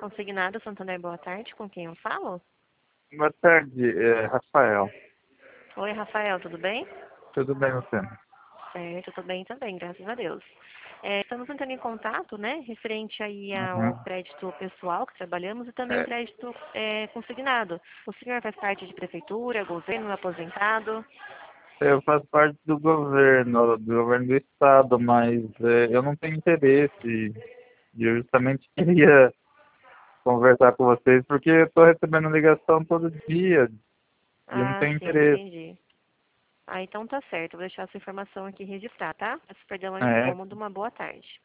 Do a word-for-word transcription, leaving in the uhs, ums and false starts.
Consignado Santander, boa tarde. Com quem eu falo? Boa tarde, é, Rafael. Oi, Rafael, tudo bem? Tudo bem você? Certo, tudo bem também, graças a Deus. É, estamos entrando em contato, né, referente aí ao Uhum. crédito pessoal que trabalhamos e também É, crédito é, consignado. O senhor faz parte de prefeitura, governo, aposentado? eu faço parte do governo, do governo do estado, mas é, eu não tenho interesse. E eu justamente queria conversar com vocês porque eu estou recebendo ligação todo dia e eu não Ah, tenho sim, interesse. entendi. Ah, então tá certo. Vou deixar essa informação aqui registrar, tá? Peço perdão ao É, incômodo. Uma boa tarde.